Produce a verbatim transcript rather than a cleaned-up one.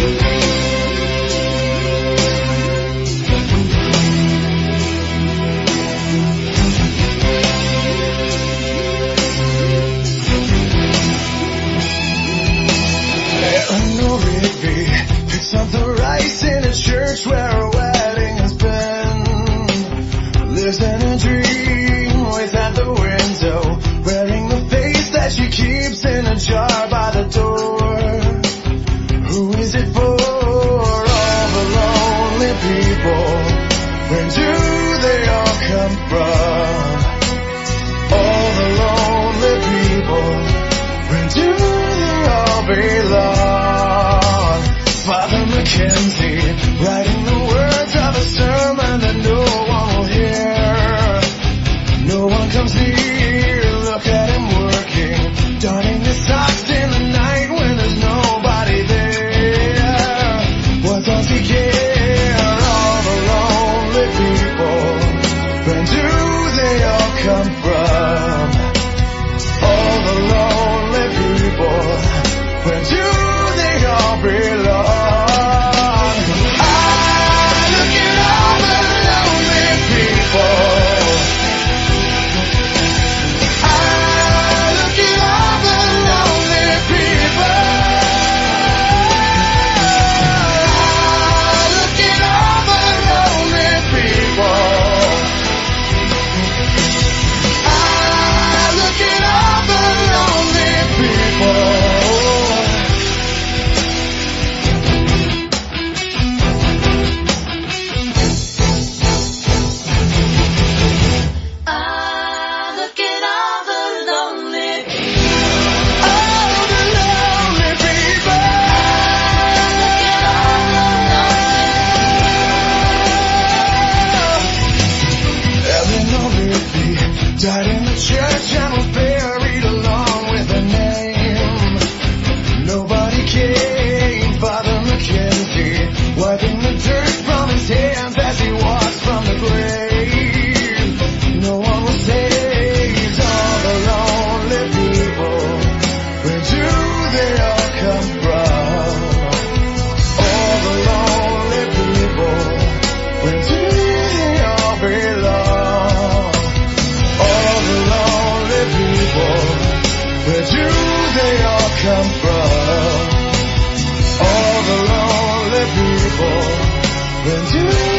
Where a wedding has been, lives in a dream, waits at the window, wearing the face that she keeps in a jar by the door. Who is it for? All the lonely people. Where do they all come from? All the lonely people. Where do they all belong? Father Mackenzie, writing the words of a sermon that no one will hear. No one comes near, look at him working, darning his socks in the night when there's nobody there. What does he care? All the lonely people, where do they all come from? All the lonely people, where do they all belong? Died in the church and was buried along with her name. Nobody came, Father Mackenzie, wiping the dirt from his hands as he walks from the grave. No one was saved, all the lonely people. Where do they all come from? All the lonely people. Where do they all belong? Where do they all come from? All the lonely people, where do